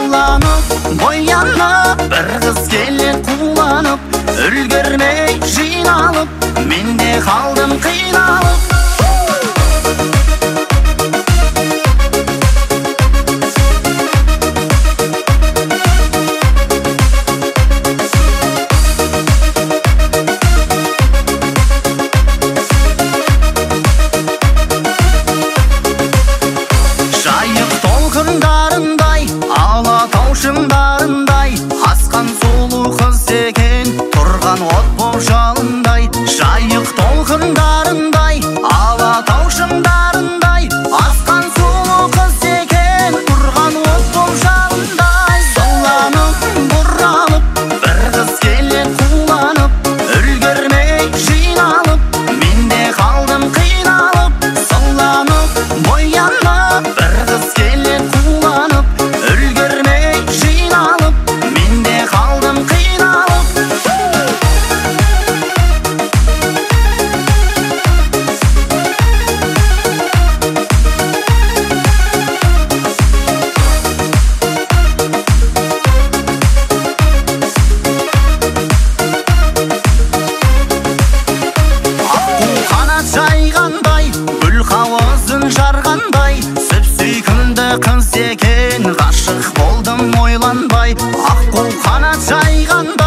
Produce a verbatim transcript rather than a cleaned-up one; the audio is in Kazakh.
Сыланып, боянып, бір қыз келет қуланып, үлгермей жиналып, мен де қалдым қиналып. Шыңдарындай асқан сұлу қыз екен, тұрған от боп жалындай. Жайық толқындарындай, алатау шыңдарындай, асқан сұлу қыз екен, тұрған от боп жалындай. Сыланып, бұралып, бір қыз келет қуланып, үлгермей жиналып, мен де қалдым қиналып. Сыланып, боянып, бір қыз келет қуланып, үлгермей мен де қалдым қиналып. Аққу қанат жайғандай, гүл қауызын жарғандай, сүп-сүйкімді қыз екен, ғашық болдым ойланбай. Аққу қанат жайғандай,